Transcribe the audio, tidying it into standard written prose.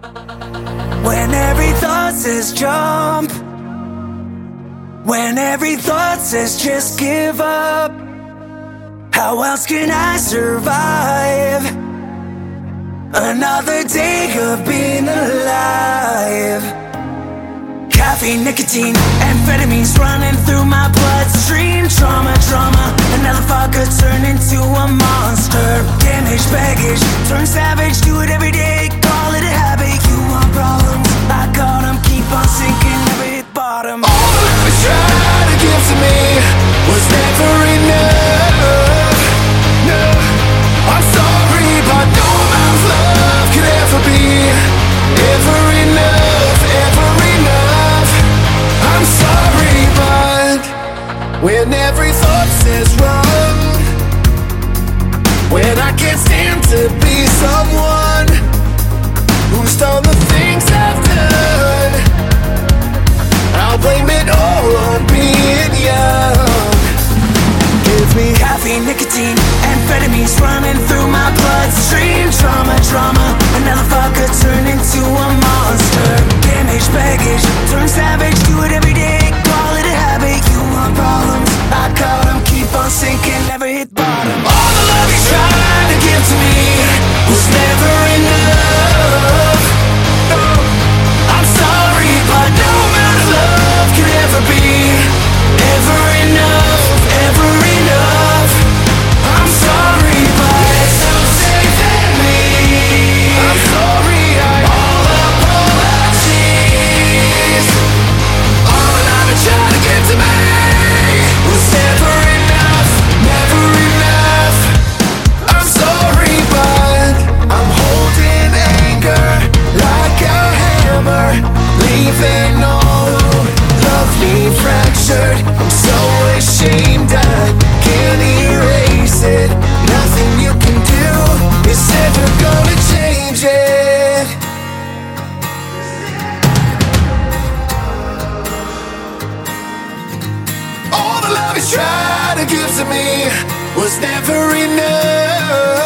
When every thought says jump, when every thought says just give up, how else can I survive another day of being alive? Caffeine, nicotine, amphetamines running through my bloodstream. Trauma, another fucker turned into a monster. Damaged baggage, turn savage, do it every day, call it a habit. You want problems, I got them, keep on sinking, never hit bottom. All the love you tried to give to me was never enough. No, I'm sorry, but no amount of love could ever be ever enough, ever enough. I'm sorry, but when every thought says run, when I can't stand to be someone who's done the things I've done, I'll blame it all on being young. Give me caffeine, nicotine, amphetamines running through my bloodstream. Trauma, another fucker turned into a monster. Damaged baggage, turn savage, do it every day, call it a habit. You want problems, I got them, keep on sinking, never hit bottom. all the love you tried to give to me was never enough. No, I'm sorry, but no amount of love could ever be ever enough, ever enough. I'm sorry, but it's so safe in me. I'm sorry, all apologies. All the love you tried to give to me was never enough, never enough. I'm sorry, but I'm holding anger like a hammer, leaving all love me fractured. I'm so ashamed I can't erase it. Nothing you can do is ever gonna change it. All the love you tried to give to me was never enough.